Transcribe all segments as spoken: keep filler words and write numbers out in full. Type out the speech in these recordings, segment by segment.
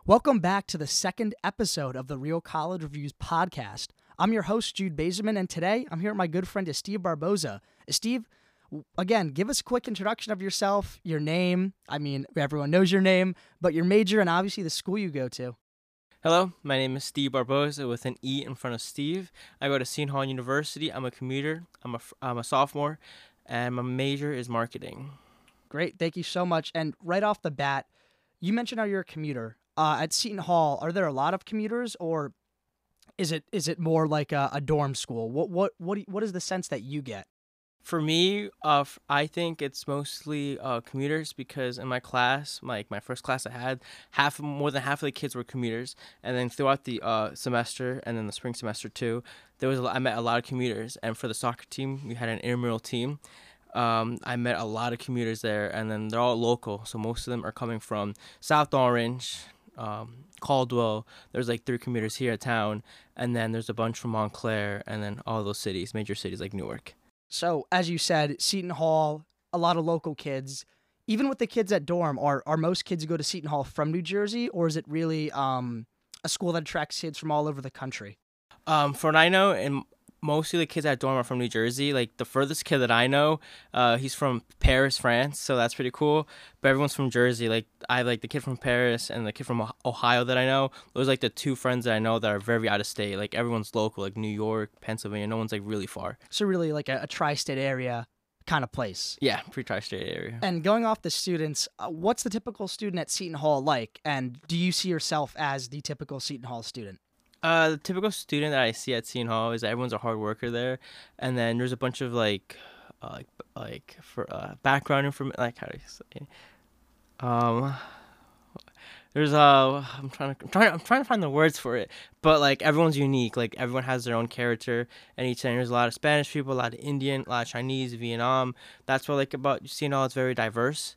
Welcome back to the second episode of the Real College Reviews podcast. I'm your host, Jude Baserman, and today I'm here with my good friend, Steve Barboza. Steve, again, give us a quick introduction of yourself, your name. I mean, everyone knows your name, but your major and obviously the school you go to. Hello, my name is Steve Barboza with an E in front of Steve. I go to Seton Hall University. I'm a commuter. I'm a, I'm a sophomore, and my major is marketing. Great, thank you so much. And right off the bat, you mentioned how you're a commuter. Uh, at Seton Hall, are there a lot of commuters, or is it is it more like a, a dorm school? What what what do you- what is the sense that you get? For me, uh, f- I think it's mostly uh, commuters because in my class, like my first class I had, half more than half of the kids were commuters, and then throughout the uh, semester and then the spring semester too, there was a, I met a lot of commuters, and for the soccer team, we had an intramural team. Um, I met a lot of commuters there, and then they're all local, so most of them are coming from South Orange, um, Caldwell. There's like three commuters here at town, and then there's a bunch from Montclair, and then all those cities, major cities like Newark. So, as you said, Seton Hall, a lot of local kids. Even with the kids at dorm, are are most kids who go to Seton Hall from New Jersey, or is it really um, a school that attracts kids from all over the country? Um, for what I know, and mostly the kids at dorm are from New Jersey. Like the furthest kid that I know, uh, he's from Paris, France, so that's pretty cool. But everyone's from Jersey. Like I have like the kid from Paris and the kid from Oh- Ohio that I know. Those are like the two friends that I know that are very out of state. Like everyone's local, like New York, Pennsylvania. No one's like really far. So, really like a, a tri-state area kind of place. Yeah, pretty tri-state area. And going off the students, uh, what's the typical student at Seton Hall like? And do you see yourself as the typical Seton Hall student? Uh, the typical student that I see at Seton Hall is that everyone's a hard worker there, and then there's a bunch of like, uh, like, like for uh, background information. Like how do you say? Um, there's uh, I'm trying to, I'm trying, I'm trying to find the words for it, but like everyone's unique. Like everyone has their own character, and each time there's a lot of Spanish people, a lot of Indian, a lot of Chinese, Vietnam. That's what I like about Seton Hall. It's very diverse.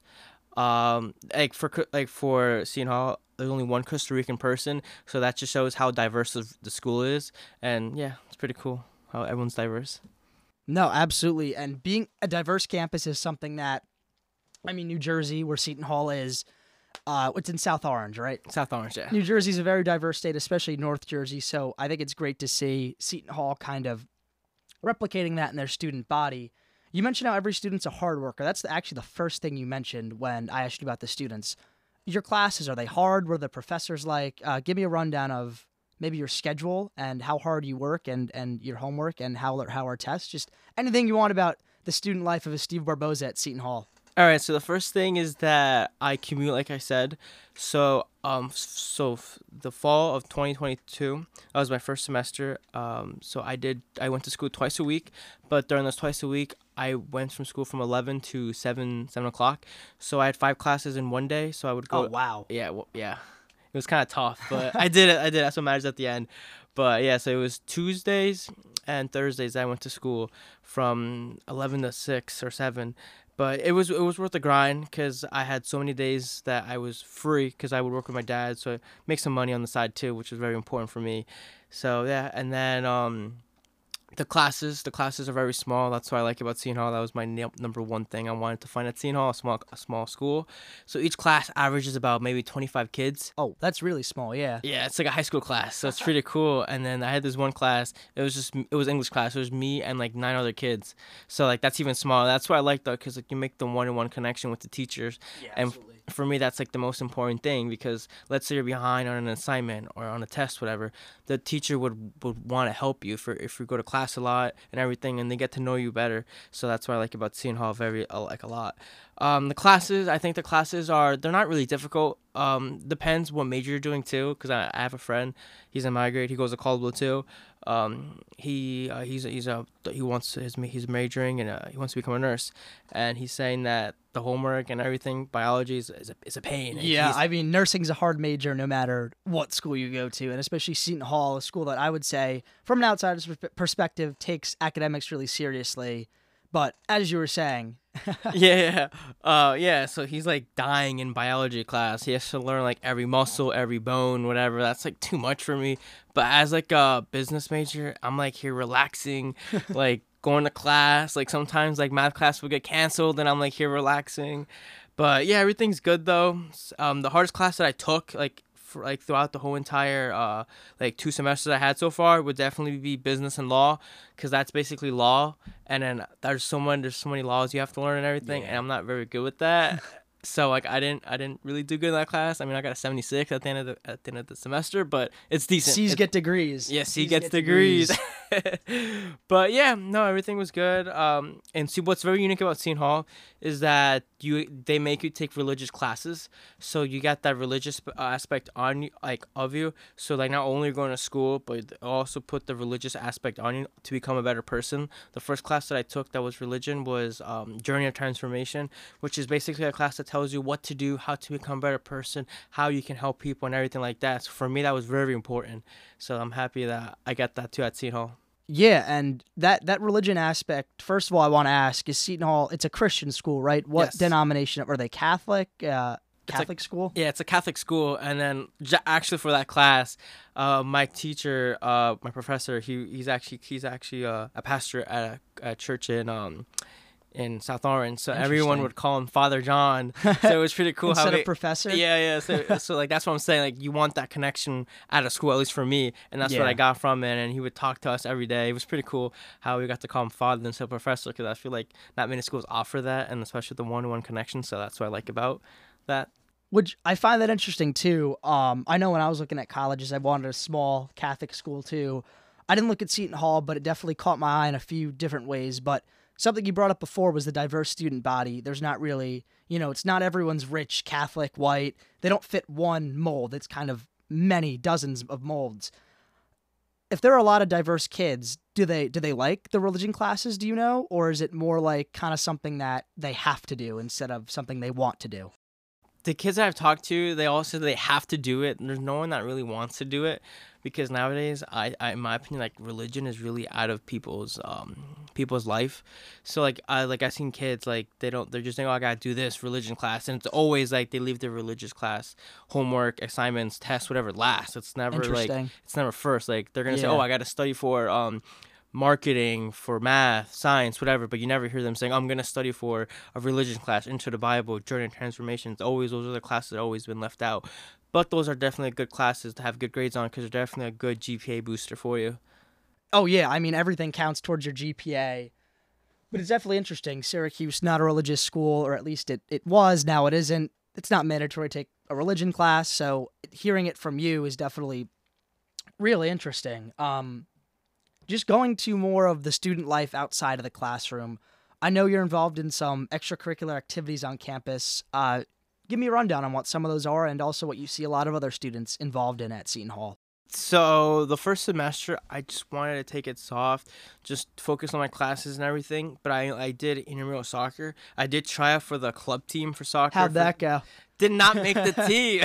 Um, like for Co- like for Seton Hall, there's only one Costa Rican person, so that just shows how diverse the the school is. And yeah, it's pretty cool how everyone's diverse. No, absolutely. And being a diverse campus is something that, I mean, New Jersey, where Seton Hall is, uh, it's in South Orange, right? South Orange, yeah. New Jersey's a very diverse state, especially North Jersey. So I think it's great to see Seton Hall kind of replicating that in their student body. You mentioned how every student's a hard worker. That's the, actually the first thing you mentioned when I asked you about the students. Your classes, are they hard? What are the professors like? Uh, give me a rundown of maybe your schedule and how hard you work and, and your homework and how, how are tests. Just anything you want about the student life of a Steve Barboza at Seton Hall. All right, so the first thing is that I commute, like I said. So, um, f- so f- the fall of twenty twenty-two, that was my first semester. Um, so I did, I went to school twice a week, but during those twice a week, I went from school from eleven to seven, seven o'clock. So I had five classes in one day. So I would go. Oh, wow. Yeah, well, yeah. It was kind of tough, but I did it. I did. That's what matters at the end. But yeah, so it was Tuesdays and Thursdays I went to school from eleven to six or seven. But it was it was worth the grind because I had so many days that I was free because I would work with my dad, so make some money on the side too, which was very important for me. So yeah, and then um, the classes the classes are very small. That's what I like about Seton Hall. That was my n- number one thing I wanted to find at Seton Hall, a small a small school. So each class averages about maybe twenty-five kids. Oh, that's really small, yeah. Yeah, it's like a high school class, so it's pretty cool. And then I had this one class. It was just it was English class. It was me and like nine other kids. So like that's even smaller. That's what I like though, because like you make the one-on-one connection with the teachers. Yeah, And absolutely. for me, that's like the most important thing because let's say you're behind on an assignment or on a test, whatever. The teacher would, would want to help you for if you go to class a lot and everything, and they get to know you better. So that's what I like about Seton Hall very uh, like a lot. Um, the classes, I think the classes are they're not really difficult. Um, depends what major you're doing too, because I, I have a friend, he's in my grade, he goes to Caldwell too. Um, he uh, he's he's a he wants his he's majoring and uh, he wants to become a nurse, and he's saying that the homework and everything, biology is is a, is a pain. And Yeah, he's- I mean, nursing's a hard major no matter what school you go to, and especially Seton Hall, a school that I would say, from an outsider's perspe- perspective, takes academics really seriously. But as you were saying, yeah, yeah, uh, yeah. So he's like dying in biology class. He has to learn like every muscle, every bone, whatever. That's like too much for me. But as like a business major, I'm like here relaxing, like going to class. Like sometimes like math class will get canceled, and I'm like here relaxing. But yeah, everything's good though. Um, the hardest class that I took, like for like throughout the whole entire uh like two semesters I had so far would definitely be business and law, because that's basically law, and then there's so many there's so many laws you have to learn and everything, Yeah. and I'm not very good with that. So like I didn't I didn't really do good in that class. I mean, I got a seventy-six at the end of the at the end of the semester, but it's decent. C's It's, get degrees. yeah, C C's gets get degrees. But yeah, no, everything was good. Um, and see, what's very unique about Seton Hall is that you they make you take religious classes, so you got that religious aspect on you, like of you. So like not only you're going to school, but they also put the religious aspect on you to become a better person. The first class that I took that was religion was um, Journey of Transformation, which is basically a class that tells you what to do, how to become a better person, how you can help people, and everything like that. So for me, that was very important. So I'm happy that I got that too at Seton Hall. Yeah, and that that religion aspect. First of all, I want to ask: is Seton Hall? It's a Christian school, right? What Yes. denomination are they? Catholic? Uh, Catholic school? Yeah, it's a Catholic school, and then j- actually for that class, uh, my teacher, uh, my professor, he he's actually he's actually uh, a pastor at a, a church in um in South Orange, so everyone Interesting. would call him Father John. So it was pretty cool Instead how of they, professor. yeah, yeah. So, so like that's what I'm saying. Like you want that connection at a school, at least for me, and that's what Yeah. I got from it. And he would talk to us every day. It was pretty cool how we got to call him Father instead of Professor, because I feel like not many schools offer that, and especially the one-to-one connection. So that's what I like about that. Which I find that interesting too. Um, I know when I was looking at colleges, I wanted a small Catholic school too. I didn't look at Seton Hall, but it definitely caught my eye in a few different ways. But something you brought up before was the diverse student body. There's not really, you know, it's not everyone's rich, Catholic, white. They don't fit one mold. It's kind of many dozens of molds. If there are a lot of diverse kids, do they do they like the religion classes, do you know? Or is it more like kind of something that they have to do instead of something they want to do? The kids that I've talked to, they all say they have to do it, and there's no one that really wants to do it, because nowadays, I, I in my opinion, like religion is really out of people's um people's life. So like I like I've seen kids like they don't they're just saying, oh, I gotta do this religion class, and it's always like they leave their religious class homework, assignments, tests, whatever last. It's never like Interesting. it's never first. Like they're gonna say, Yeah. oh, I gotta study for um marketing, for math, science, whatever, but you never hear them saying, I'm going to study for a religion class, Into the Bible, Journey of Transformation. It's always, those are the classes that have always been left out. But those are definitely good classes to have good grades on, because they're definitely a good G P A booster for you. Oh, yeah. I mean, everything counts towards your G P A. But it's definitely interesting. Syracuse, not a religious school, or at least it, it was. Now it isn't. It's not mandatory to take a religion class. So hearing it from you is definitely really interesting. Um, just going to more of the student life outside of the classroom. I know you're involved in some extracurricular activities on campus. Uh, give me a rundown on what some of those are, and also what you see a lot of other students involved in at Seton Hall. So the first semester, I just wanted to take it soft, just focus on my classes and everything. But I I did intramural soccer. I did try out for the club team for soccer. How'd for- that go? Did not make the team.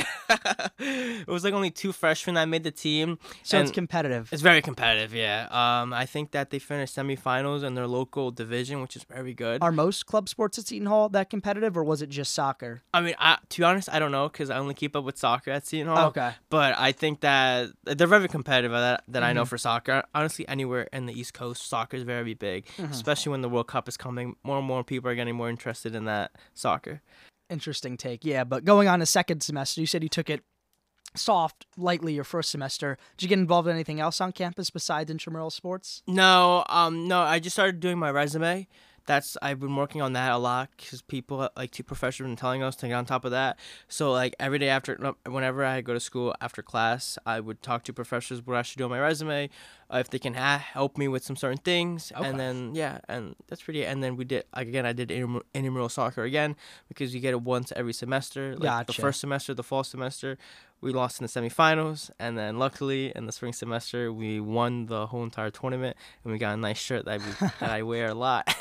It was like only two freshmen that made the team. So and it's competitive. It's very competitive, yeah. Um, I think that they finished semifinals in their local division, which is very good. Are most club sports at Seton Hall that competitive, or was it just soccer? I mean, I, to be honest, I don't know, because I only keep up with soccer at Seton Hall. Okay. But I think that they're very competitive at that, that I know Mhm. for soccer. Honestly, anywhere in the East Coast, soccer is very big, Mhm. especially when the World Cup is coming. More and more people are getting more interested in that soccer. Interesting take. Yeah, but going on a second semester, you said you took it soft, lightly your first semester. Did you get involved in anything else on campus besides intramural sports? No, um, no. I just started doing my resume. That's I've been working on that a lot, because people like two professors have been telling us to get on top of that. So like every day after, no, whenever I go to school after class, I would talk to professors what I should do on my resume, uh, if they can ha- help me with some certain things, Okay. and then yeah, and that's pretty. And then we did again. I did intramural, intramural soccer again, because you get it once every semester. Like the Gotcha. first semester, the fall semester, we lost in the semifinals, and then luckily in the spring semester we won the whole entire tournament, and we got a nice shirt that we, that I wear a lot.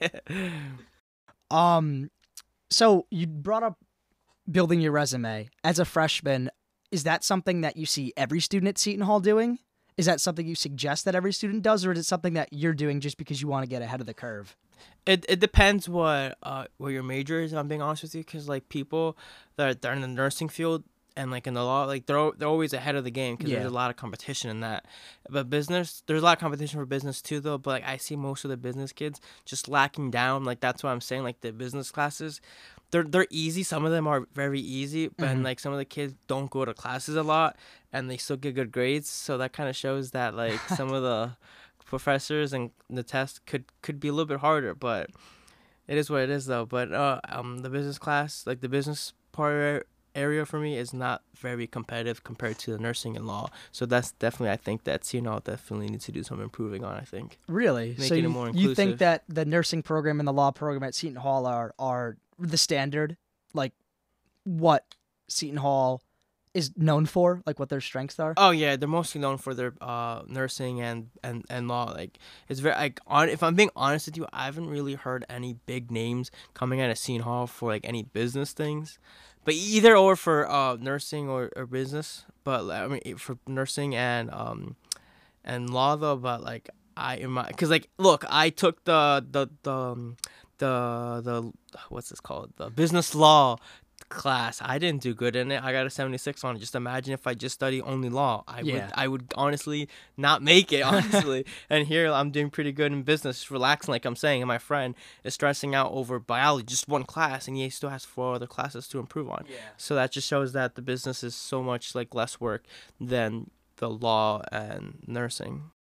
Um, so you brought up building your resume as a freshman. Is that something that you see every student at Seton Hall doing? Is that something you suggest that every student does, or is it something that you're doing just because you want to get ahead of the curve? It it depends what uh what your major is. If I'm being honest with you, because like people that are, that are in the nursing field and like in the law, like they're al- they're always ahead of the game, because Yeah. there's a lot of competition in that. But business, there's a lot of competition for business too, though. But like I see most of the business kids just lacking down. Like that's what I'm saying. Like the business classes, they're they're easy. Some of them are very easy, but Mhm. like some of the kids don't go to classes a lot, and they still get good grades. So that kind of shows that like some of the professors and the test could could be a little bit harder, but it is what it is though. But uh, um, the business class, like the business part area for me, is not very competitive compared to the nursing and law. So that's definitely, I think that C N L definitely needs to do some improving on. I think. Really? So Making it you, more you think inclusive. that the nursing program and the law program at Seton Hall are are the standard, like what Seton Hall is known for, like what their strengths are? Oh yeah, they're mostly known for their uh nursing and and and law. Like it's very like on. If I'm being honest with you, I haven't really heard any big names coming out of Seton Hall for like any business things, but either or for uh nursing or, or business. But like, I mean for nursing and um and law though. But like I in my because like look, I took the the the um, the the what's this called, the business law class. I didn't do good in it. I got a seventy-six on it. Just imagine if I just study only law. I Yeah. would I would honestly not make it, honestly. And here I'm doing pretty good in business, just relaxing like I'm saying, and my friend is stressing out over biology, just one class, and he still has four other classes to improve on. Yeah. So that just shows that the business is so much like less work than the law and nursing.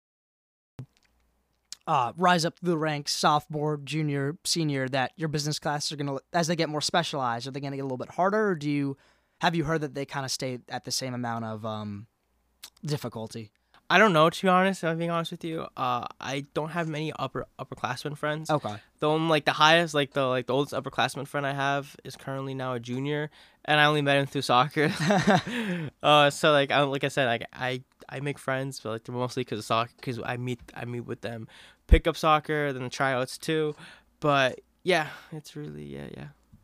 Uh, rise up through the ranks, sophomore, junior, senior, that your business classes are going to, as they get more specialized, are they going to get a little bit harder, or do you, have you heard that they kind of stay at the same amount of um, difficulty? I don't know, to be honest. If I'm being honest with you, uh, I don't have many upper upperclassmen friends. Okay. The only, like the highest, like the like the oldest upperclassman friend I have is currently now a junior, and I only met him through soccer. uh, so like I like I said, like I I make friends, but like they're mostly because of soccer, because I meet I meet with them, pick up soccer, then the tryouts too. But yeah, it's really yeah yeah.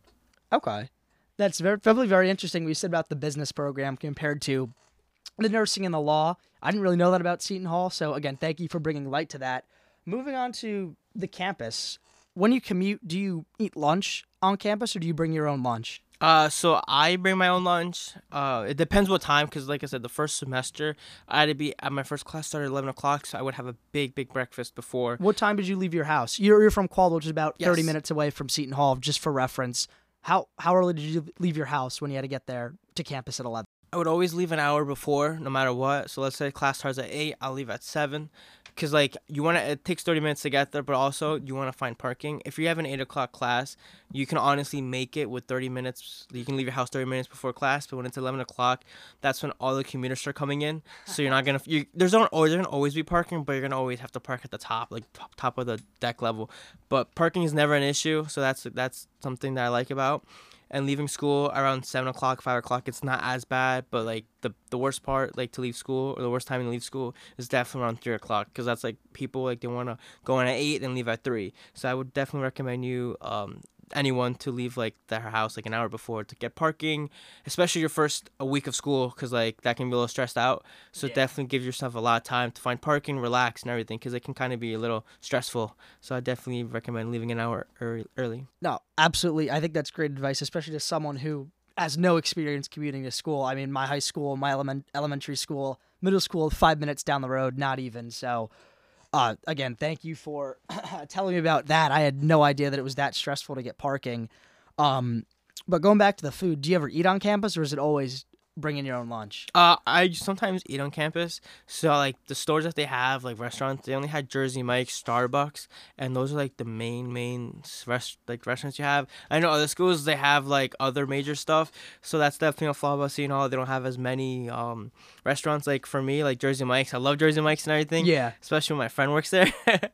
Okay. That's very, probably very interesting what you said about the business program compared to the nursing and the law. I didn't really know that about Seton Hall, so again, thank you for bringing light to that. Moving on to the campus, when you commute, do you eat lunch on campus or do you bring your own lunch? Uh, so I bring my own lunch. Uh, it depends what time, because like I said, the first semester I had to be at my first class started at eleven o'clock, so I would have a big, big breakfast before. What time did you leave your house? You're, you're from Caldwell, which is about thirty Yes. minutes away from Seton Hall, just for reference. How how early did you leave your house when you had to get there to campus at eleven? I would always leave an hour before, no matter what. So let's say class starts at eight, I'll leave at seven. Because, like, you want to, it takes thirty minutes to get there, but also you want to find parking. If you have an eight o'clock class, you can honestly make it with thirty minutes. You can leave your house thirty minutes before class, but when it's eleven o'clock, that's when all the commuters start coming in. So you're not going to, you there's not always, there's gonna always be parking, but you're going to always have to park at the top, like top, top of the deck level. But parking is never an issue, so that's that's something that I like about. And leaving school around seven o'clock, five o'clock, it's not as bad. But like the the worst part, like to leave school, or the worst time to leave school, is definitely around three o'clock, because that's like people like they want to go in at eight and leave at three. So I would definitely recommend you um anyone to leave like their house like an hour before to get parking, especially your first a week of school, because like that can be a little stressed out. So Yeah. definitely give yourself a lot of time to find parking, relax, and everything, because it can kind of be a little stressful. So I definitely recommend leaving an hour early. early. No, absolutely. I think that's great advice, especially to someone who has no experience commuting to school. I mean, my high school, my element, elementary school, middle school, five minutes down the road, not even. So, uh, again, thank you for telling me about that. I had no idea that it was that stressful to get parking. Um, but going back to the food, do you ever eat on campus, or is it always bring in your own lunch? Uh, I sometimes eat on campus. So like the stores that they have, like restaurants, they only had Jersey Mike's, Starbucks, and those are like the main main rest like restaurants you have. I know other schools they have like other major stuff. So that's definitely a flaw about Seton Hall. They don't have as many um restaurants. Like for me, like Jersey Mike's, I love Jersey Mike's and everything. Yeah. Especially when my friend works there.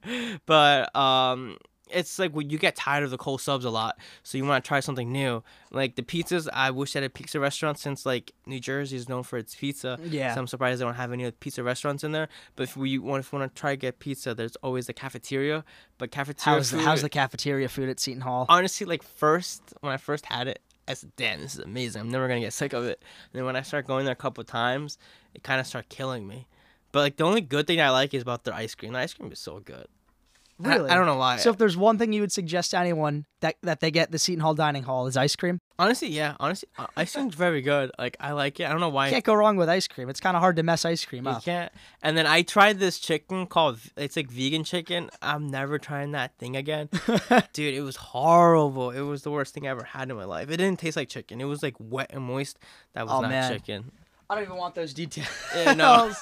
But um. It's like when you get tired of the cold subs a lot, so you want to try something new. Like the pizzas, I wish I had a pizza restaurant, since like New Jersey is known for its pizza. Yeah. So I'm surprised they don't have any pizza restaurants in there. But if we want, if we want to try to get pizza, there's always the cafeteria. But cafeteria How's the, food, how's the cafeteria food at Seton Hall? honestly, like first when I first had it, I said, "Damn, this is amazing. I'm never gonna get sick of it." And then when I start going there a couple of times, it kind of started killing me. But like the only good thing I like is about their ice cream. The ice cream is so good. I- Really? I, don't know why. So if there's one thing you would suggest to anyone that, that they get the Seton Hall Dining Hall is ice cream. Honestly, yeah. Honestly, uh, ice cream's very good. Like I like it. I don't know why. Can't go wrong with ice cream. It's kind of hard to mess ice cream You up. can't. And then I tried this chicken called, it's like vegan chicken. I'm never trying that thing again. Dude, it was horrible. It was the worst thing I ever had in my life. It didn't taste like chicken. It was like wet and moist. That was Oh, not man. chicken. I don't even want those details. Yeah, no.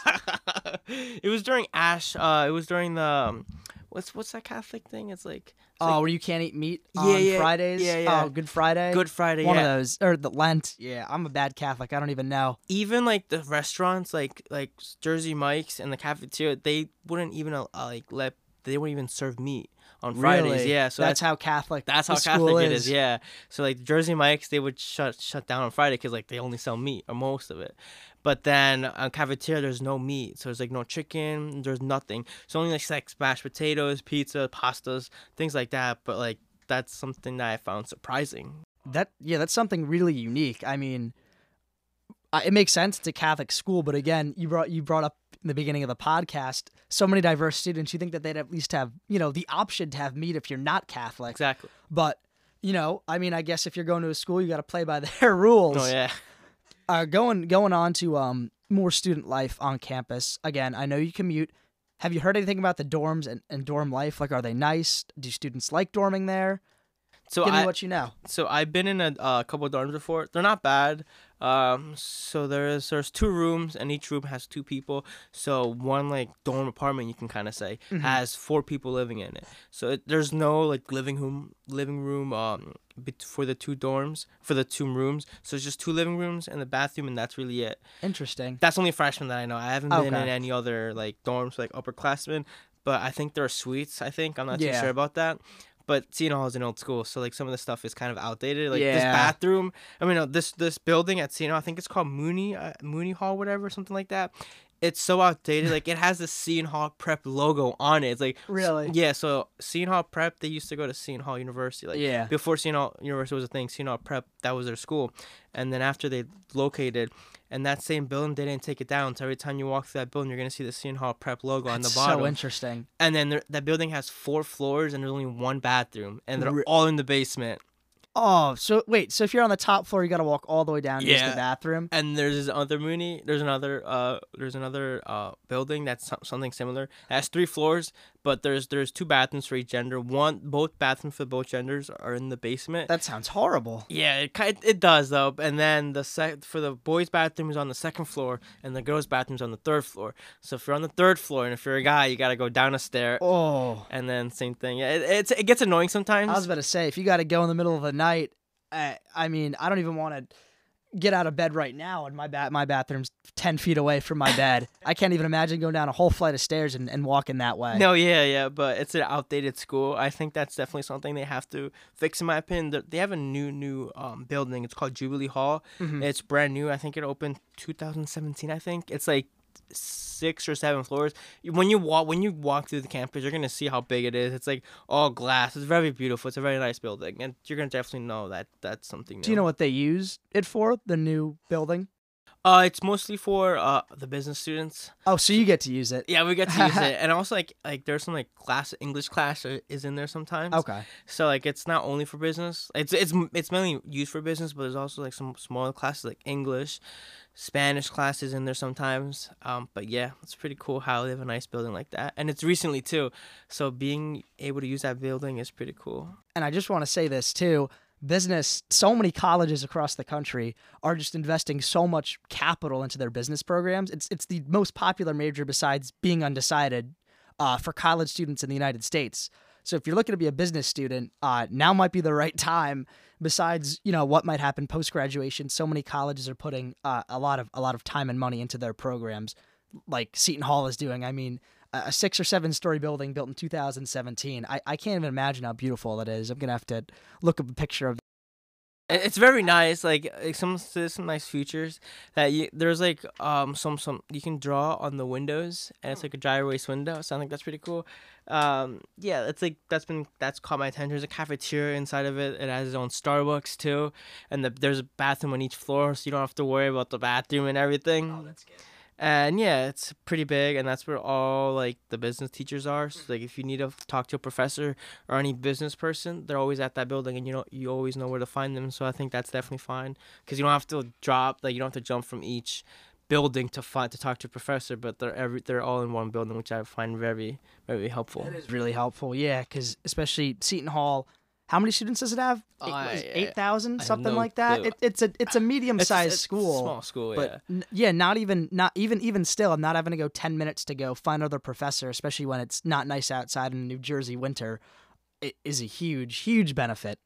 It was during Ash. Uh, it was during the, um, what's what's that Catholic thing? It's like, it's Oh, like where you can't eat meat Yeah, on yeah, Fridays? yeah, yeah. Oh, Good Friday? Good Friday. One yeah. of those. Or the Lent. Yeah, I'm a bad Catholic. I don't even know. Even like the restaurants, like like Jersey Mike's and the cafeteria, they wouldn't even uh, like let they wouldn't even serve meat on Fridays. Really? Yeah, so that's that's how Catholic that's how the school Catholic it is. is. Yeah, so like Jersey Mike's, they would shut shut down on Friday because like they only sell meat or most of it. But then on cafeteria, there's no meat, so there's like no chicken, there's nothing. So only like like mashed potatoes, pizza, pastas, things like that. But like that's something that I found surprising. That yeah, that's something really unique. I mean, uh, it makes sense. It's a Catholic school, but again, you brought you brought up in the beginning of the podcast so many diverse students. You think that they'd at least have you know the option to have meat if you're not Catholic. Exactly. But you know, I mean, I guess if you're going to a school, you got to play by their rules. Oh yeah. Uh, going going on to um more student life on campus. Again, I know you commute. Have you heard anything about the dorms and, and dorm life? Like, are they nice? Do students like dorming there? So Give me I what you know. so I've been in a uh, couple of dorms before. They're not bad. Um, so there's there's two rooms, and each room has two people. So one like dorm apartment, you can kind of say, Mhm. has four people living in it. So it, there's no like living room living room um bet- for the two dorms for the two rooms. So it's just two living rooms and the bathroom, and that's really it. Interesting. That's only freshmen that I know. I haven't been in Okay. any other like dorms like upperclassmen, but I think there are suites. I think I'm not Yeah. too sure about that. But Seton Hall is an old school, so like some of the stuff is kind of outdated. Like this Yeah. bathroom, I mean, no, this this building at Seton Hall, I think it's called Mooney uh, Mooney Hall, whatever, something like that. It's so outdated. Like it has the Seton Hall Prep logo on it. It's like Really? yeah. So Seton Hall Prep, they used to go to Seton Hall University. Like Yeah. before Seton Hall University was a thing, Seton Hall Prep, that was their school. And then after they located, and that same building, they didn't take it down. So every time you walk through that building, you're gonna see the Seton Hall Prep logo on the That's bottom. so interesting. And then there, that building has four floors, and there's only one bathroom, and they're Re- all in the basement. Oh, so wait, so if you're on the top floor, you got to walk all the way down to use Yeah. the bathroom. And there's this other Mooney. There's another. Uh, there's another uh building that's so- something similar. It has three floors, but there's there's two bathrooms for each gender. One, both bathrooms for both genders are in the basement. That sounds horrible. Yeah, it ki- it does though. And then the sec for the boys' bathroom is on the second floor, and the girls' bathroom's on the third floor. So if you're on the third floor, and if you're a guy, you gotta go down a stair. Oh, And then same thing. Yeah, it, it's it gets annoying sometimes. I was about to say, if you got to go in the middle of the night, uh, I mean, I don't even want to get out of bed right now, and my ba- my bathroom's ten feet away from my bed. I can't even imagine going down a whole flight of stairs and, and walking that way. No, yeah, yeah, but it's an outdated school. I think that's definitely something they have to fix, in my opinion. They- They have a new, new um, building. It's called Jubilee Hall. Mhm. It's brand new. I think it opened two thousand seventeen. I think it's like six or seven floors. When you walk, when you walk through the campus, you're gonna see how big it is. It's like all glass. It's very beautiful. It's a very nice building, and you're gonna definitely know that that's something new. Do you know what they use it for? The new building? Uh, it's mostly for uh the business students. Oh, so you get to use it. Yeah, we get to use it, and also like like there's some like class English class uh, is in there sometimes. Okay. So like it's not only for business. It's it's it's mainly used for business, but there's also like some smaller classes like English, Spanish classes in there sometimes. Um, but yeah, it's pretty cool how they have a nice building like that, and it's recently too. So being able to use that building is pretty cool. And I just want to say this too. Business, so many colleges across the country are just investing so much capital into their business programs. It's it's the most popular major besides being undecided uh, for college students in the United States. So if you're looking to be a business student, uh, now might be the right time. Besides, you know, what might happen post graduation, so many colleges are putting uh, a lot of a lot of time and money into their programs, like Seton Hall is doing. I mean, a a six or seven story building built in two thousand seventeen. I, I can't even imagine how beautiful it is. I'm gonna have to look up a picture of. It- It's very nice. Like, like some there's some nice features that you there's like um some some you can draw on the windows, and it's like a dry erase window. So I think that's pretty cool. Um, yeah, it's like that's been that's caught my attention. There's a cafeteria inside of it. It has its own Starbucks too, and the, there's a bathroom on each floor, so you don't have to worry about the bathroom and everything. that's good. And yeah, it's pretty big, and that's where all like the business teachers are. So like if you need to talk to a professor or any business person, they're always at that building, and you know you always know where to find them. So I think that's definitely fine because you don't have to drop like you don't have to jump from each building to find to talk to a professor, but they're every they're all in one building, which I find very very helpful. That is really helpful, yeah, because especially Seton Hall. How many students does it have? I- Eight thousand, I have something no like that. clue. It, it's a it's a medium It's- sized it's a school. small school, But yeah. n- yeah, not even not even even still, I'm not having to go ten minutes to go find another professor, especially when it's not nice outside in New Jersey winter. It is a huge, huge benefit.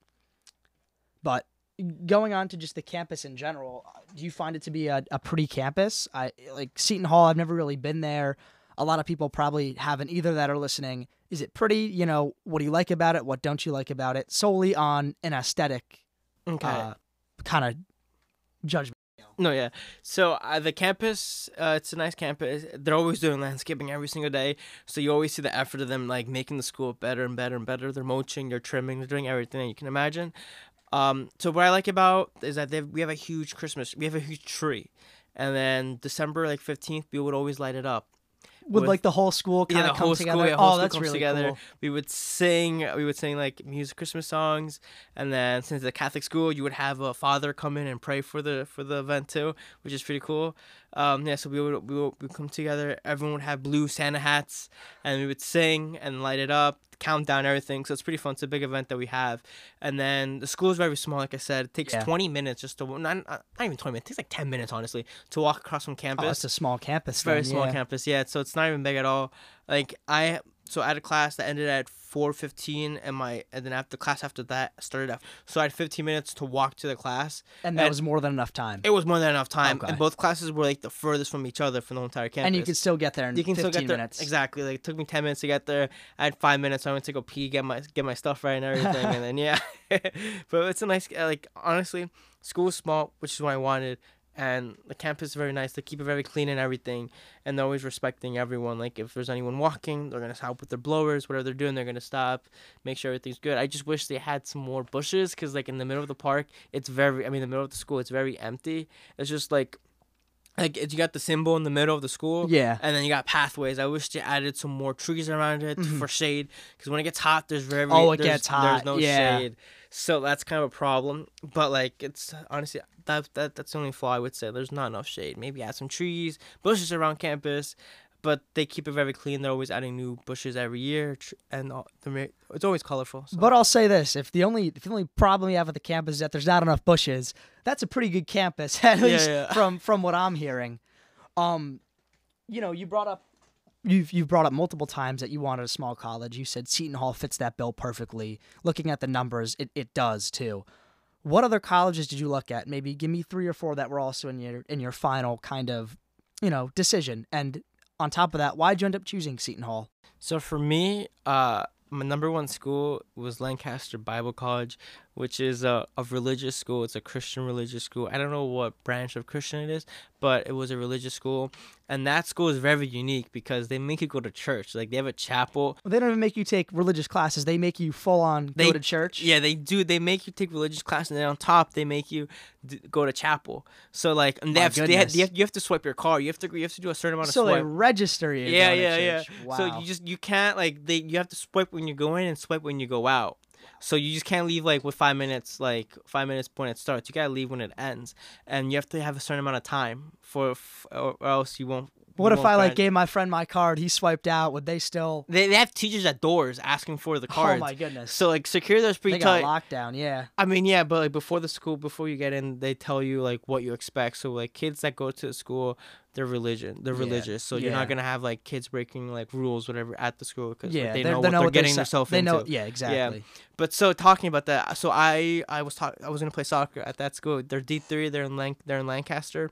But going on to just the campus in general, do you find it to be a, a pretty campus? I like Seton Hall. I've never really been there. A lot of people probably haven't either that are listening. Is it pretty? You know, what do you like about it? What don't you like about it? Solely on an aesthetic Okay. uh, kind of judgment. No, yeah. So uh, the campus, uh, it's a nice campus. They're always doing landscaping every single day. So you always see the effort of them, like making the school better and better and better. They're mulching, they're trimming, they're doing everything that you can imagine. Um, so what I like about is that they we have a huge Christmas, we have a huge tree, and then December like fifteenth, we would always light it up. Would With- like the whole school kind Yeah, of the come whole together? school, yeah, whole oh, school that's comes really together. cool. We would sing, we would sing like music, Christmas songs, and then since it's a Catholic school, you would have a father come in and pray for the for the event too, which is pretty cool. Um, yeah, so we would we would, we would come together. Everyone would have blue Santa hats, and we would sing and light it up, countdown, everything. So it's pretty fun. It's a big event that we have, and then the school is very small. Like I said, it takes Yeah. twenty minutes just to not not even twenty minutes. It takes like ten minutes honestly to walk across from campus. Oh, it's a small campus. It's a very then, small yeah. campus, yeah. So it's not even big at all. Like I, so I had a class that ended at four fifteen, and my and then after class after that started at. So I had fifteen minutes to walk to the class. And that And- was more than enough time. It was more than enough time, Okay. and both classes were like the furthest from each other from the entire campus. And you could still get there in You can fifteen still get there minutes. exactly. Like it took me ten minutes to get there. I had five minutes. So I went to go pee, get my get my stuff right and everything, and then yeah. But it's a nice like honestly, school is small, which is what I wanted. And the campus is very nice. They keep it very clean and everything, and they're always respecting everyone. Like if there's anyone walking, they're gonna help with their blowers, whatever they're doing. They're gonna stop, make sure everything's good. I just wish they had some more bushes, cause like in the middle of the park, it's very. I mean, the middle of the school, it's very empty. It's just like, like it's, you got the symbol in the middle of the school, Yeah. and then you got pathways. I wish they added some more trees around it Mhm. for shade, because when it gets hot, there's very Oh, it there's, gets hot, There's no yeah. shade, so that's kind of a problem. But like, it's honestly that that that's the only flaw I would say. There's not enough shade. Maybe add some trees, bushes around campus, but they keep it very clean. They're always adding new bushes every year, tr- and all, the ma- it's always colorful. So. But I'll say this: if the only if the only problem you have with the campus is that there's not enough bushes, that's a pretty good campus, at Yeah, least yeah. from from what I'm hearing. Um, you know, you brought up you've you've brought up multiple times that you wanted a small college. You said Seton Hall fits that bill perfectly. Looking at the numbers, it, it does too. What other colleges did you look at? Maybe give me three or four that were also in your in your final kind of, you know, decision. And on top of that, why'd you end up choosing Seton Hall? So for me, uh, my number one school was Lancaster Bible College, which is a, a religious school. It's a Christian religious school. I don't know what branch of Christian it is, but it was a religious school. And that school is very unique because they make you go to church. Like they have a chapel. They don't even make you take religious classes. They make you full on go They- to church. Yeah, they do. They make you take religious class, and then on top, they make you d- go to chapel. So like, and they My have, they have, goodness. you have you have to swipe your card. You have to you have to do a certain amount of So swipe. they register you. to Yeah, go to yeah, yeah. church. Wow. So you just you can't like they you have to swipe when you go in and swipe when you go out. So you just can't leave like with five minutes, like five minutes when it starts. You gotta leave when it ends, and you have to have a certain amount of time for, f- or, or else you won't. what you if won't I like grad- gave my friend my card? He swiped out. Would they still? They they have teachers at doors asking for the cards. Oh my goodness. So like security is pretty they got tight. lockdown. Yeah. I mean, yeah, but like before the school, before you get in, they tell you like what you expect. So like kids that go to the school, they're religion, they're Yeah, religious. So you're yeah. not gonna have like kids breaking like rules, whatever, at the school because Yeah. they they're- know they what they're what getting si- themselves They into. know. Yeah. Exactly. But so talking about that, so I I was talk, I was gonna play soccer at that school. They're D three. They're in Lanc- they're in Lancaster.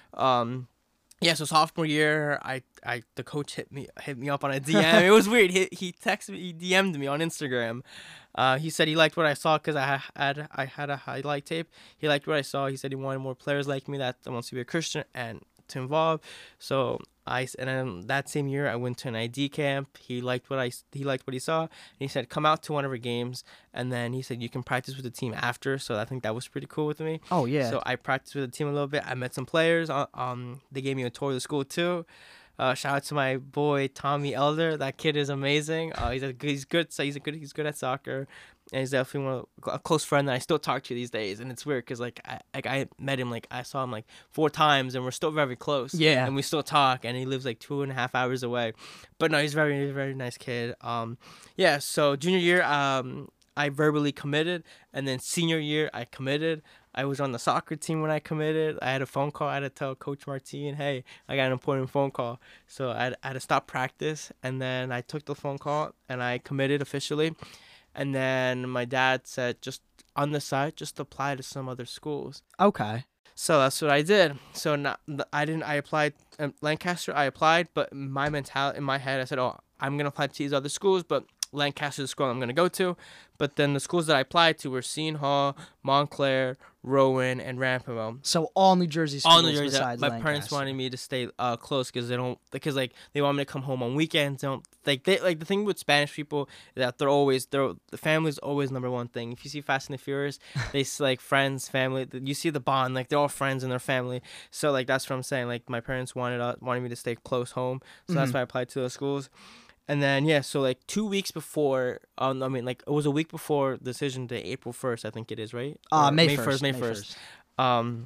Um, yeah. So sophomore year, I I the coach hit me hit me up on a D M. It was weird. He he texted me, he D M'd me on Instagram. Uh, he said he liked what I saw because I ha- had I had a highlight tape. He liked what I saw. He said he wanted more players like me that wants to be a Christian and to involve. So I s- and then that same year I went to an I D camp. He liked what I s- he liked what he saw. And he said come out to one of our games, and then he said you can practice with the team after. So I think that was pretty cool with me. Oh yeah. So I practiced with the team a little bit. I met some players. uh, Um, they gave me a tour of the school too. Uh, shout out to my boy Tommy Elder. That kid is amazing. Uh, he's a good, he's good. So he's a good. He's good at soccer, and he's definitely one of, a close friend that I still talk to these days. And it's weird because like I like I met him like I saw him like four times, and we're still very close. Yeah. And we still talk. And he lives like two and a half hours away, but no, he's very very nice kid. Um, yeah. So junior year, um, I verbally committed, and then senior year I committed. I was on the soccer team when I committed. I had a phone call. I had to tell Coach Martin, hey, I got an important phone call. So I had, I had to stop practice. And then I took the phone call and I committed officially. And then my dad said, just on the side, just apply to some other schools. Okay. So that's what I did. So not, I didn't, I applied um, Lancaster, I applied, but my mentality, in my head, I said, oh, I'm going to apply to these other schools, but Lancaster is the school I'm going to go to. But then the schools that I applied to were Seton Hall, Montclair, Rowan, and Rampanell. So all New Jersey schools All New Jersey. besides My Lancaster. parents wanted me to stay uh, close because they don't, because like they want me to come home on weekends. They don't like they like the thing with Spanish people is that they're always they're the family's always number one thing. If you see Fast and the Furious, they s- like friends, family. You see the bond, like they're all friends in their family. So like that's what I'm saying. Like my parents wanted uh, wanted me to stay close home, so that's Mhm. why I applied to those schools. And then yeah, so like two weeks before, um, I mean like it was a week before the decision day, April first, I think it is, right? Uh, Or May first. May first. Um,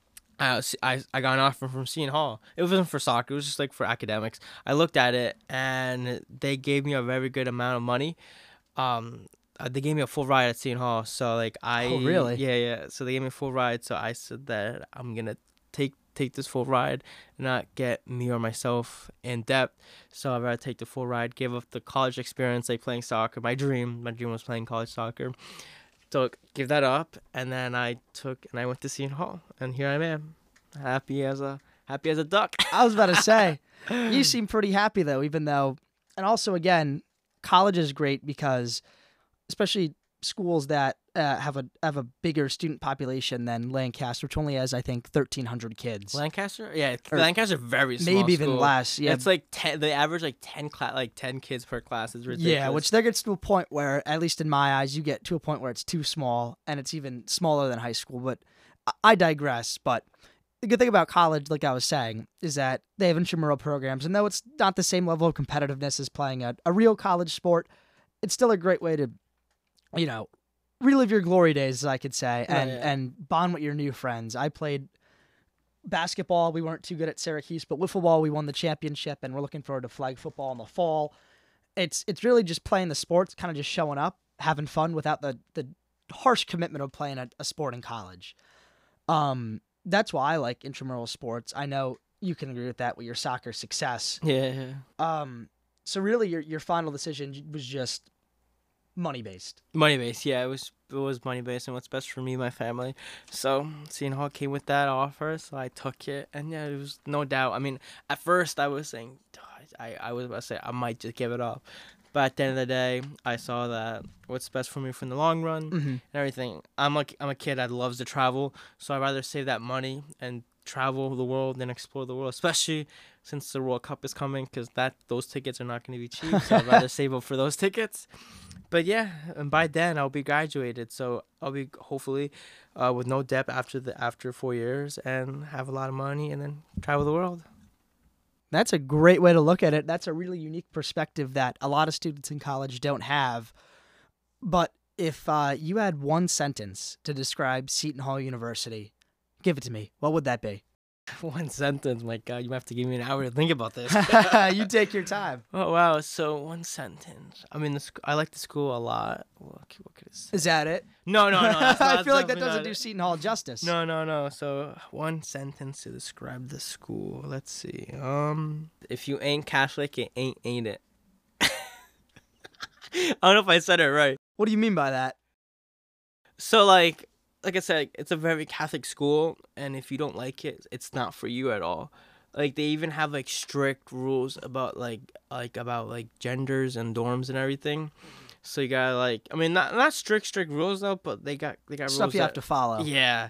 I, was- I I got an offer from Seton Hall. It wasn't for soccer. It was just like for academics. I looked at it and they gave me a very good amount of money. Um, uh, they gave me a full ride at Seton Hall. So like I Oh, really? yeah yeah. So they gave me a full ride. So I said that I'm gonna take take this full ride and not get me or myself in debt. So I'd rather take the full ride, give up the college experience, like playing soccer. My dream, my dream was playing college soccer. So give that up, and then I took and I went to Seton Hall, and here I am, happy as a happy as a duck. I was about to say, you seem pretty happy though, even though, and also again, college is great because, especially schools that uh, have a have a bigger student population than Lancaster, which only has I think thirteen hundred kids, Lancaster, yeah, Or Lancaster very small. maybe even school. less. Yeah, It's like ten. They average like ten class, like ten kids per class. Is ridiculous. yeah, which there gets to a point where, at least in my eyes, you get to a point where it's too small, and it's even smaller than high school. But I- I digress. But the good thing about college, like I was saying, is that they have intramural programs, and though it's not the same level of competitiveness as playing a, a real college sport, it's still a great way to, you know, relive your glory days, as I could say, and Right, yeah. and bond with your new friends. I played basketball. We weren't too good at Syracuse, but wiffle ball, we won the championship, and we're looking forward to flag football in the fall. It's it's really just playing the sports, kind of just showing up, having fun without the the harsh commitment of playing a, a sport in college. Um, that's why I like intramural sports. I know you can agree with that with your soccer success. Yeah, Um, so really, your your final decision was just money based. money based. Yeah, it was it was money based and what's best for me and my family. So Seton Hall came with that offer, so I took it, and yeah, it was no doubt. I mean, at first I was saying, I I was about to say I might just give it up, but at the end of the day, I saw that what's best for me for the long run Mm-hmm. and everything. I'm like I'm a kid that loves to travel, so I'd rather save that money and travel the world than explore the world, especially since the World Cup is coming, because that those tickets are not going to be cheap. So I'd rather save up for those tickets. But yeah, and by then I'll be graduated, so I'll be hopefully uh, with no debt after the after four years and have a lot of money and then travel the world. That's a great way to look at it. That's a really unique perspective that a lot of students in college don't have. But if uh, you had one sentence to describe Seton Hall University, give it to me. What would that be? One sentence, my God, you have to give me an hour to think about this. You take your time. Oh wow, so one sentence. I mean, the sc- I like the school a lot. What, c- what could it say? Is that it? No, no, no. That's not, I feel like that definitely doesn't not do it. Seton Hall justice. No, no, no. So one sentence to describe the school. Let's see. Um, if you ain't Catholic, it ain't ain't it. I don't know if I said it right. What do you mean by that? So like, like I said, it's a very Catholic school, and if you don't like it, it's not for you at all. Like they even have like strict rules about like like about like genders and dorms and everything. So you gotta like, I mean, not not strict strict rules though, but they got they got Stuff rules you that, have to follow. Yeah.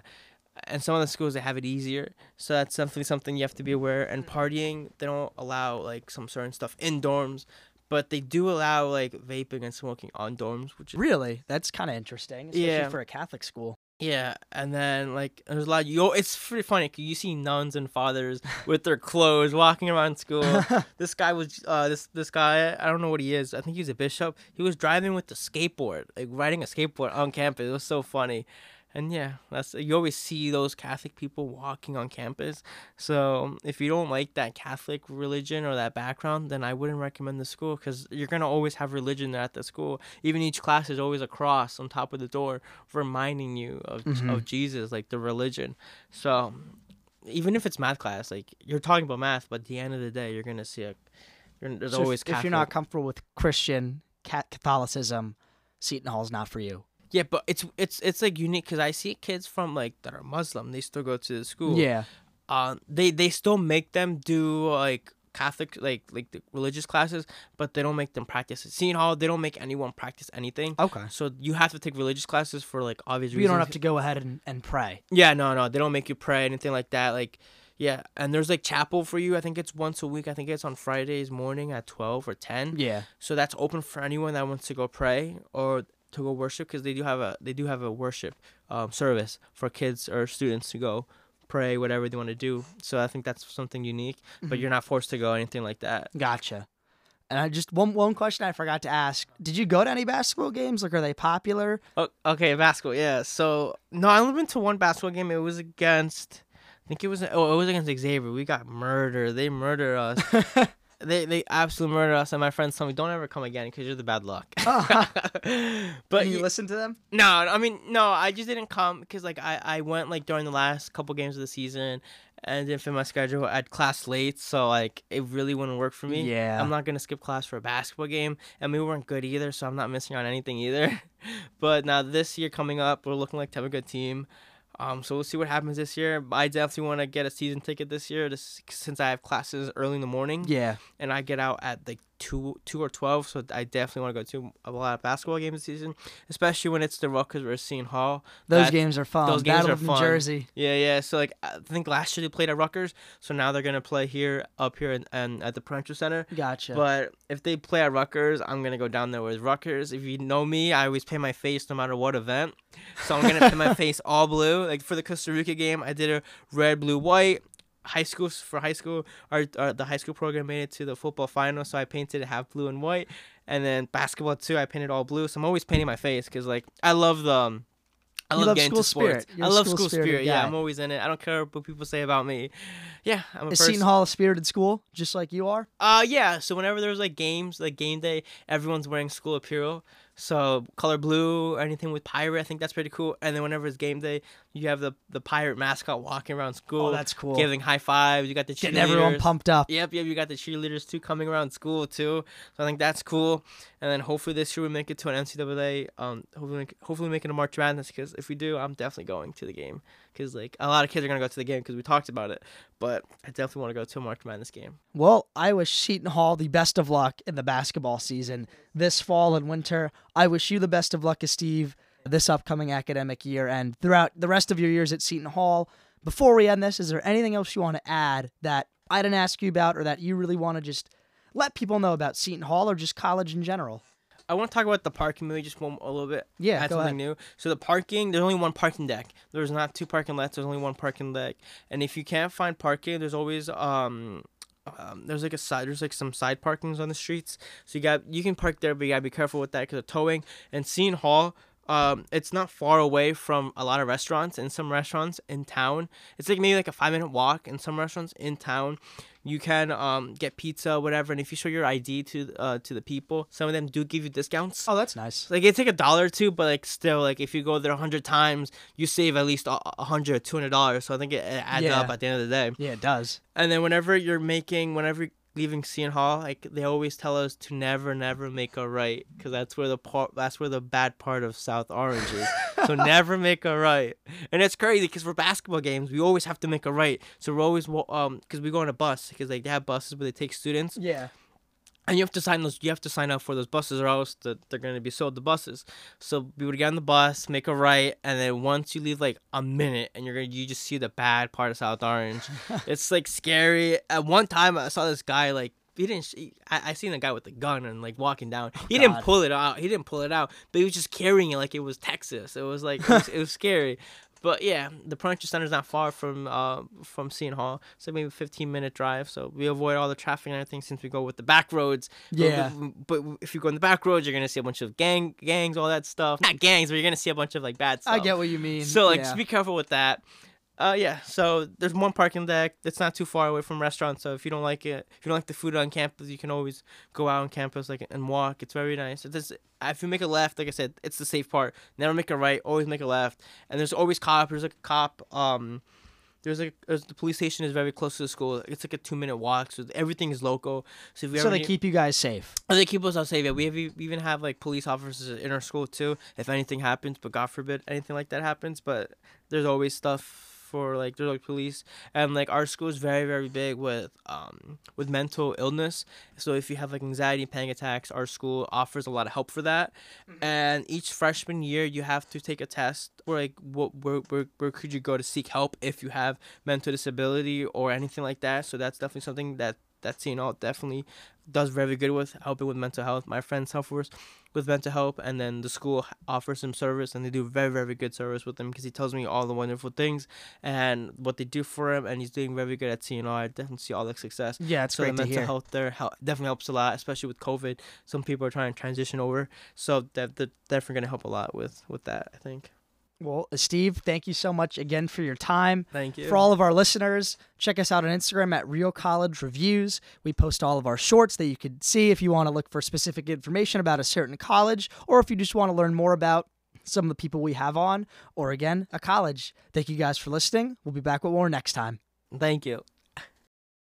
and some of the schools they have it easier. So that's definitely something you have to be aware. And partying, they don't allow like some certain stuff in dorms, but they do allow like vaping and smoking on dorms, which is Really? That's kind of interesting, especially Yeah. for a Catholic school. yeah. And then like there's a lot. You it's pretty funny 'cause you see nuns and fathers with their clothes walking around school. This guy was uh this this guy I don't know what he is. I think he's a bishop. He was driving with the skateboard, like riding a skateboard on campus. It was so funny. And yeah, that's you always see those Catholic people walking on campus. So if you don't like that Catholic religion or that background, then I wouldn't recommend the school because you're gonna always have religion there at the school. Even each class is always a cross on top of the door, reminding you of Mhm. of Jesus, like the religion. So even if it's math class, like you're talking about math, but at the end of the day, you're gonna see a you're, there's So if- always if, Catholic. you're not comfortable with Christian Cat- Catholicism, Seton Hall's not for you. Yeah, but it's it's it's like unique because I see kids from like that are Muslim. They still go to the school. Yeah. Uh, they they still make them do like Catholic like like the religious classes, but they don't make them practice it. Seton Hall, they don't make anyone practice anything. Okay. So you have to take religious classes for like obvious You reasons. don't have to go ahead and, and pray. Yeah, no, no, they don't make you pray anything like that. Like, yeah, and there's like chapel for you. I think it's once a week. I think it's on Fridays morning at twelve or ten. Yeah. So that's open for anyone that wants to go pray or to go worship because they do have a they do have a worship um, service for kids or students to go pray whatever they want to do. So I think that's something unique, but Mhm. you're not forced to go anything like that. Gotcha. And I just one one question I forgot to ask: did you go to any basketball games? Like, are they popular? Oh, okay, basketball. Yeah. So no, I only been to one basketball game. It was against. I think it was. Oh, it was against Xavier. We got murdered. They murdered us. They they absolutely murdered us, and my friends told me, "Don't ever come again because you're the bad luck." But you y- listen to them? no, I mean no, I just didn't come because like I, I went like during the last couple games of the season, and didn't fit my schedule. I had class late, so like it really wouldn't work for me. Yeah. I'm not gonna skip class for a basketball game, and we weren't good either, so I'm not missing on anything either. But now this year coming up, we're looking like to have a good team. Um, so we'll see what happens this year. I definitely want to get a season ticket this year, just since I have classes early in the morning, Yeah. and I get out at like two, two or twelve. So I definitely want to go to a lot of basketball games this season, especially when it's the Rutgers versus Seton Hall. Those That- games are fun. those games Battle are of New fun. Jersey. Yeah, yeah. So like I think last year they played at Rutgers, so now they're gonna play here, up here, and, and at the Prudential Center. Gotcha. But if they play at Rutgers, I'm gonna go down there with Rutgers. If you know me, I always paint my face no matter what event. So I'm gonna paint my face all blue. Like for the Costa Rica game, I did a red, blue, white. High school for high school, our, our the high school program made it to the football final, so I painted it half blue and white. And then basketball too, I painted all blue. So I'm always painting my face because like I love the. Um, I You love love getting school into sports. spirit. You're I a love school school spirited spirit. Yeah, guy. I'm always in it. I don't care what people say about me. Yeah, I'm a Is person. Seton Hall a spirited school, just like you are? Uh, yeah. So whenever there's like games, like game day, everyone's wearing school apparel. So color blue or anything with pirate, I think that's pretty cool. And then whenever it's game day, you have the the pirate mascot walking around school, Oh, that's cool. giving high fives. You got the cheerleaders. Getting everyone pumped up. Yep, yep. You got the cheerleaders too coming around school too. So I think that's cool. And then hopefully this year we make it to an N C double A. Um, hopefully, make, hopefully make it a March Madness. Because if we do, I'm definitely going to the game. Because like a lot of kids are gonna go to the game because we talked about it. But I definitely want to go to a March Madness game. Well, I wish Seton Hall the best of luck in the basketball season this fall and winter. I wish you the best of luck, Steve, this upcoming academic year and throughout the rest of your years at Seton Hall. Before we end this, is there anything else you want to add that I didn't ask you about or that you really want to just let people know about Seton Hall or just college in general? I want to talk about the parking maybe just one a little bit. Yeah, Add go something ahead. new. So the parking, there's only one parking deck. There's not two parking lots. There's only one parking deck. And if you can't find parking, there's always um, um there's like a side there's like some side parkings on the streets. So you got you can park there, but you gotta be careful with that because of towing. And Seton Hall, um, it's not far away from a lot of restaurants. And some restaurants in town, it's like maybe like a five minute walk. In some restaurants in town, you can um get pizza, whatever. And if you show your I D to uh to the people, some of them do give you discounts. Oh, that's nice. Like it's like a dollar or two, but like still, like if you go there a hundred times, you save at least a a hundred or two hundred dollars. So I think it, it adds Yeah. up at the end of the day. Yeah, it does. And then whenever you're making, whenever you're leaving Seton Hall, like they always tell us to never, never make a right, because that's where the part, that's where the bad part of South Orange is. So never make a right, and it's crazy because for basketball games we always have to make a right. So we're always wa- um because we go on a bus because like they have buses where they take students. Yeah. And you have to sign those. You have to sign up for those buses, or else the, they're gonna be sold the buses. So we would get on the bus, make a right, and then once you leave like a minute, and you're gonna you just see the bad part of South Orange. It's like scary. At one time, I saw this guy like he didn't. He, I I seen a guy with a gun and like walking down. He God. didn't pull it out. He didn't pull it out, but he was just carrying it like it was Texas. It was like it was, it was scary. But yeah, the Prudential Center is not far from uh from Seton Hall. So maybe a fifteen minute drive. So we avoid all the traffic and everything since we go with the back roads. Yeah. But, but if you go in the back roads, you're gonna see a bunch of gang gangs, all that stuff. Not gangs, but you're gonna see a bunch of like bad stuff. I get what you mean. So like, yeah. just be careful with that. Uh yeah. So there's one parking deck that's not too far away from restaurants. So if you don't like it, if you don't like the food on campus, you can always go out on campus like and walk. It's very nice. It's if you make a left, like I said, it's the safe part. Never make a right. Always make a left. And there's always cop. There's like a cop. Um, there's like there's, the police station is very close to the school. It's like a two minute walk. So everything is local. So if we so ever they need, keep you guys safe. they keep us all safe. Yeah, we have we even have like police officers in our school too. If anything happens, but God forbid anything like that happens, but there's always stuff. For like there's like police, and like our school is very very big with um with mental illness. So if you have like anxiety, panic attacks, our school offers a lot of help for that. Mm-hmm. And each freshman year you have to take a test, or like what where, where where could you go to seek help if you have mental disability or anything like that. So that's definitely something that that Seton Hall definitely does very good with, helping with mental health. My friends help us with mental health, and then the school offers him service, and they do very very good service with him because he tells me all the wonderful things and what they do for him, and he's doing very good at Seton Hall. I definitely see all the success. Yeah, it's so great the to mental hear. health there help, definitely helps a lot, especially with COVID. Some people are trying to transition over, so that that definitely gonna help a lot with with that, I think. Well, Steve, thank you so much again for your time. Thank you. For all of our listeners, check us out on Instagram at Real College Reviews. We post all of our shorts that you could see if you want to look for specific information about a certain college, or if you just want to learn more about some of the people we have on, or again, a college. Thank you guys for listening. We'll be back with more next time. Thank you.